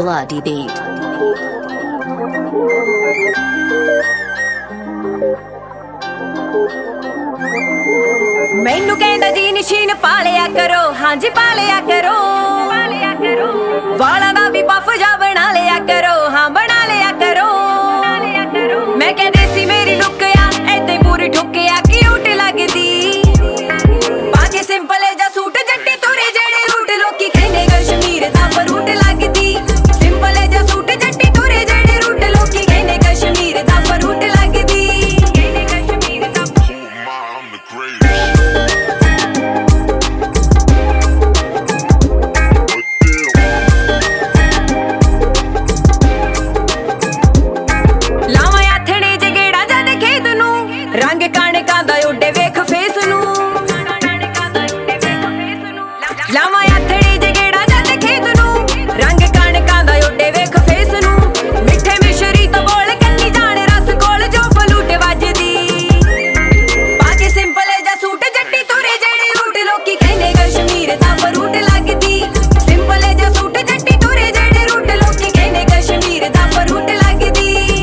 Bloody beat. मैनू कहंदा जी निशीन पा लिया करो, हाँ जी पा लिया करो, वाला दा भी पफ जा बना लिया करो, हाँ बना लिया करो। मैं कह देसी मेरी लुकया ऐते पूरी ठुकया क्यूट लगदी, बाकी सिंपल है जा सूट जट्टी तुरे जेड़े रूट लोकी कहने कश्मीर दा फ्रूट लगदी। सिंपल है जा सूट जट्टी तुरे जेड़े रूट लोकी कहने कश्मीर दा फ्रूट लगदी। रंग कणकां दा उड्डे वेख फेस नू, लावां हथड़ी जगेड़ा जद खेत नू, रंग कणकां दा उड्डे वेख फेस नू। मिठे मिश्री तो बोल कन्नी जाने रस कोल जो फलूट वजदी, बाकी सिंपल जा सूट जट्टी तुरे जेड़े रूट लोकी कहने कश्मीर दा फ्रूट लगदी। सिंपल जा सूट जट्टी तुरे जेड़े रूट लोकी कहने कश्मीर दा फ्रूट लगदी।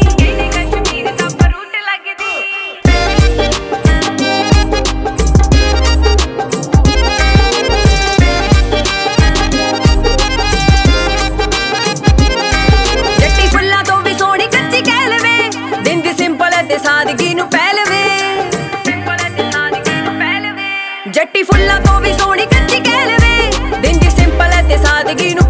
सादगी नू पहलवे, जट्टी फुल्लां तो भी सोहनी कच्ची कह लवे, दिन दी सिंपल ते सादगी नू